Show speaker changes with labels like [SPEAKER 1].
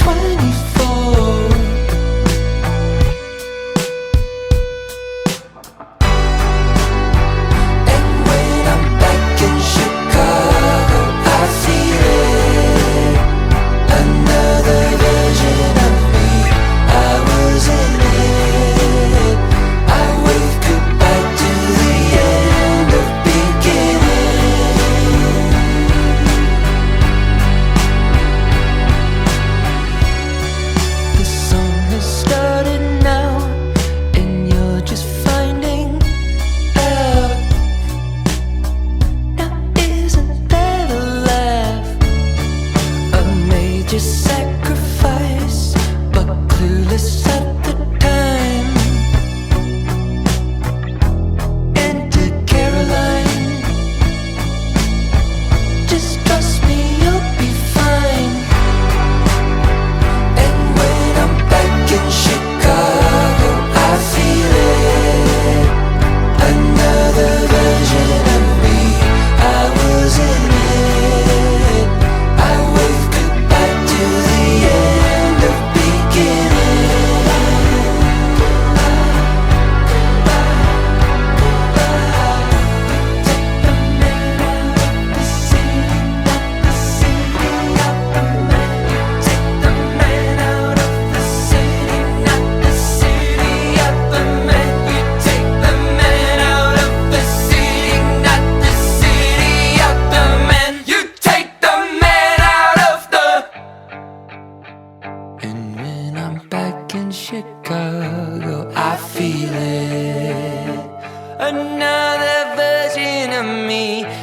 [SPEAKER 1] 24. And when I'm back in Chicago, I feel it. Another version of me, I was in it. I wave goodbye to the end of beginning. The song has started now, and you're just finding out. Now isn't that a laugh? A major sacrifice, but clueless at the time. Enter Caroline. Just trust me, you'll be fine. And when I'm back in Chicago, I feel it. Another version of me, I was in it. I wave goodbye to the end of beginning. Take the man out of the city, not the city out the man. You take the man out of the city, not the city out the man. You take the man out of the. And when I'm back in Chicago, I feel it. Another version of me,